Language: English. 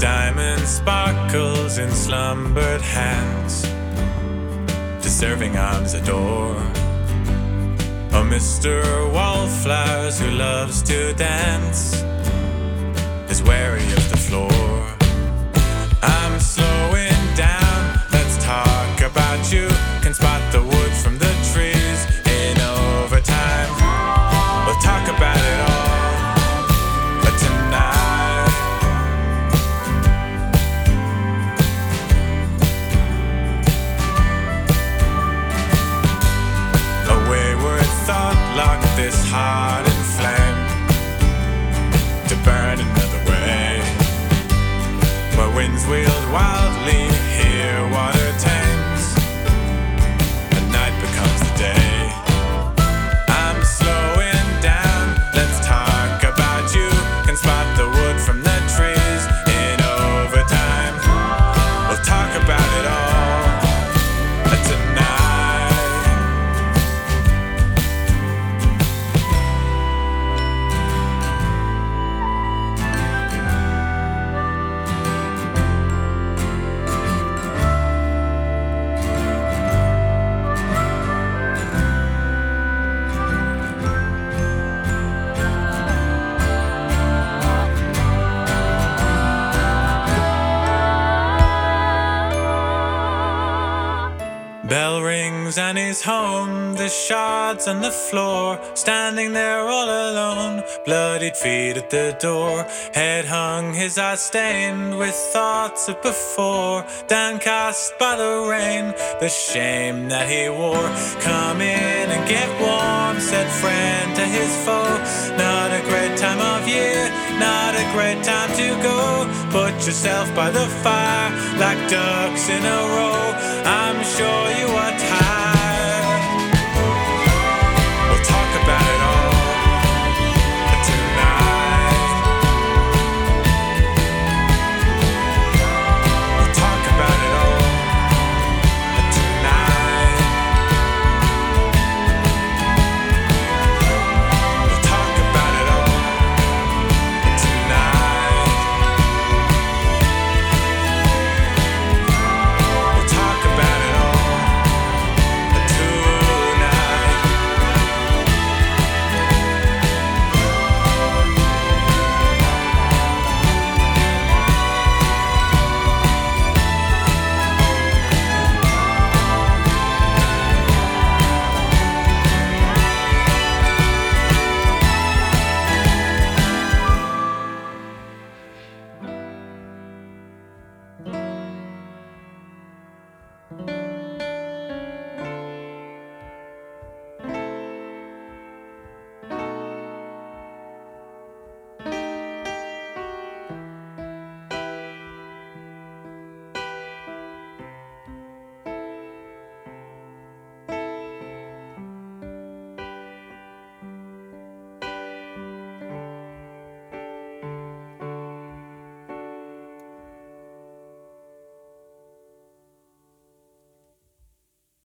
diamond sparkles in slumbered hands, deserving arms adore. Oh, Mr. Wallflowers who loves to dance is wary of the floor. I'm slowing down, let's talk about you. Can spot the wood from the trees in overtime. We'll talk about it all tonight. A wayward thought locked this heart in flame to burn another way. Where winds wheeled wildly, here water tames, and night becomes the day. I'm slowing down, let's talk about you. Can spot the wood from the trees in overtime. We'll talk about it all tonight. Bell rings and he's home, the shards on the floor, standing there all alone, bloodied feet at the door, head hung, his eyes stained with thoughts of before, downcast by the rain, the shame that he wore. Come in and get warm, said friend to his foe, not a great time of year, not a great time to go, put yourself by the fire like ducks in a row. I'm sure you are tired